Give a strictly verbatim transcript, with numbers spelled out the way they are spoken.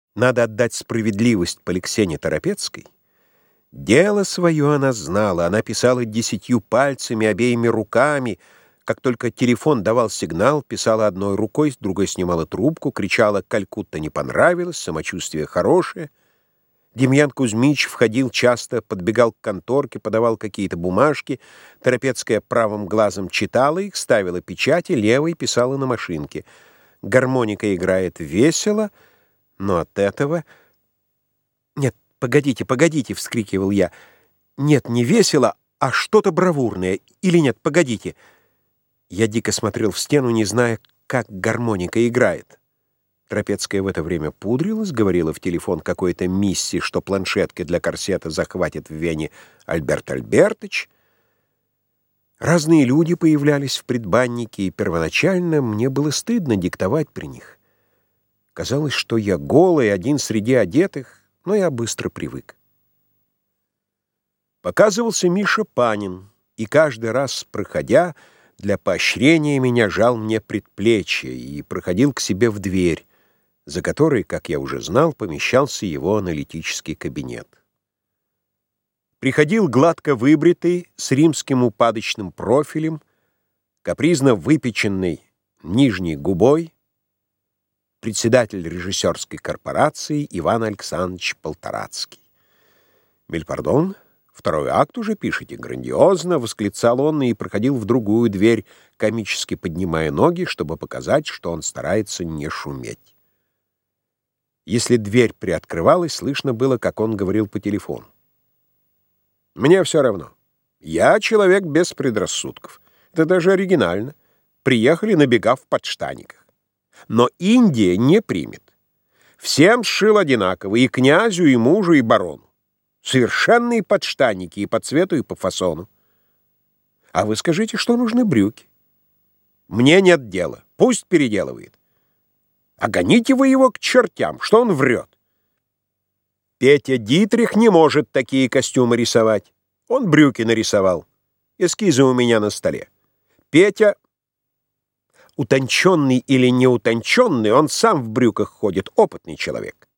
Надо отдать справедливость Поликсене Торопецкой. Дело свое она знала, она писала десятью пальцами, обеими руками. Как только телефон давал сигнал, писала одной рукой, с другой снимала трубку, кричала «Калькутта не понравилось, самочувствие хорошее». Демьян Кузьмич входил часто, подбегал к конторке, подавал какие-то бумажки. Торопецкая правым глазом читала их, ставила печати, левой писала на машинке. Гармоника играет весело, но от этого... «Нет, погодите, погодите!» — вскрикивал я. «Нет, не весело, а что-то бравурное. Или нет, погодите!» Я дико смотрел в стену, не зная, как гармоника играет. Торопецкая в это время пудрилась, говорила в телефон какой-то мисси, что планшетки для корсета захватит в Вене Альберт Альбертыч. Разные люди появлялись в предбаннике, и первоначально мне было стыдно диктовать при них. Казалось, что я голый, один среди одетых, но я быстро привык. Показывался Миша Панин, и каждый раз, проходя, для поощрения меня жал мне предплечье и проходил к себе в дверь, за которой, как я уже знал, помещался его аналитический кабинет. Приходил гладко выбритый, с римским упадочным профилем, капризно выпеченной нижней губой, председатель режиссерской корпорации Иван Александрович Полторацкий. «Мельпардон, второй акт уже пишете грандиозно», — восклицал он и проходил в другую дверь, комически поднимая ноги, чтобы показать, что он старается не шуметь. Если дверь приоткрывалась, слышно было, как он говорил по телефону. «Мне все равно. Я человек без предрассудков. Это даже оригинально. Приехали на бега в подштаниках. Но Индия не примет. Всем сшил одинаково, и князю, и мужу, и барону. Совершенные подштанники и по цвету, и по фасону. А вы скажите, что нужны брюки? Мне нет дела. Пусть переделывает. А гоните вы его к чертям, что он врет. Петя Дитрих не может такие костюмы рисовать. Он брюки нарисовал. Эскизы у меня на столе. Петя, утонченный или неутонченный, он сам в брюках ходит, опытный человек.